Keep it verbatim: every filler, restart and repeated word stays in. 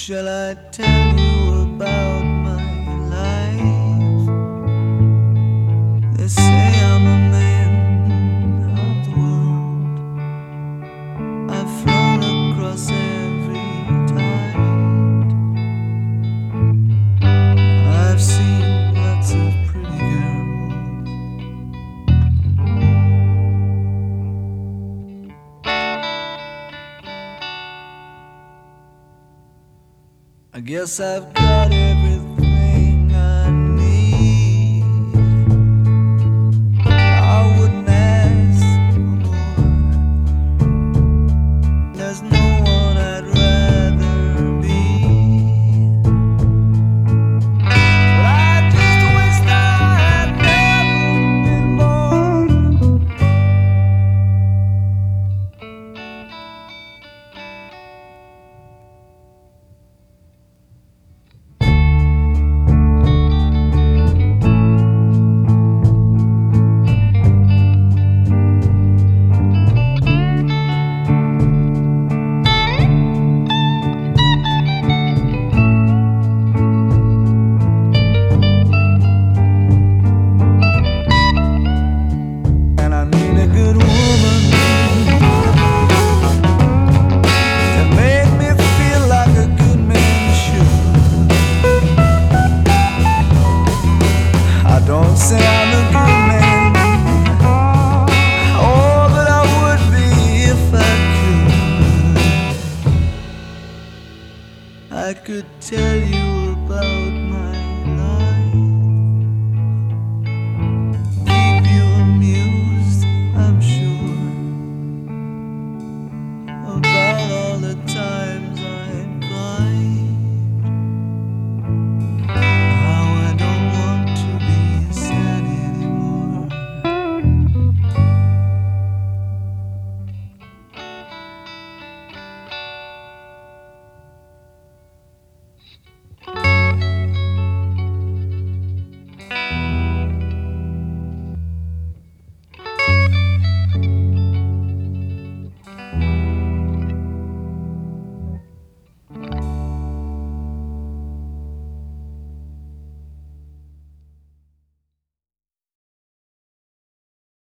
Shall I tell you about my life? They say I'm a man of the world. I've flown across every tide. I've seen lots of pretty girls. I guess I've got it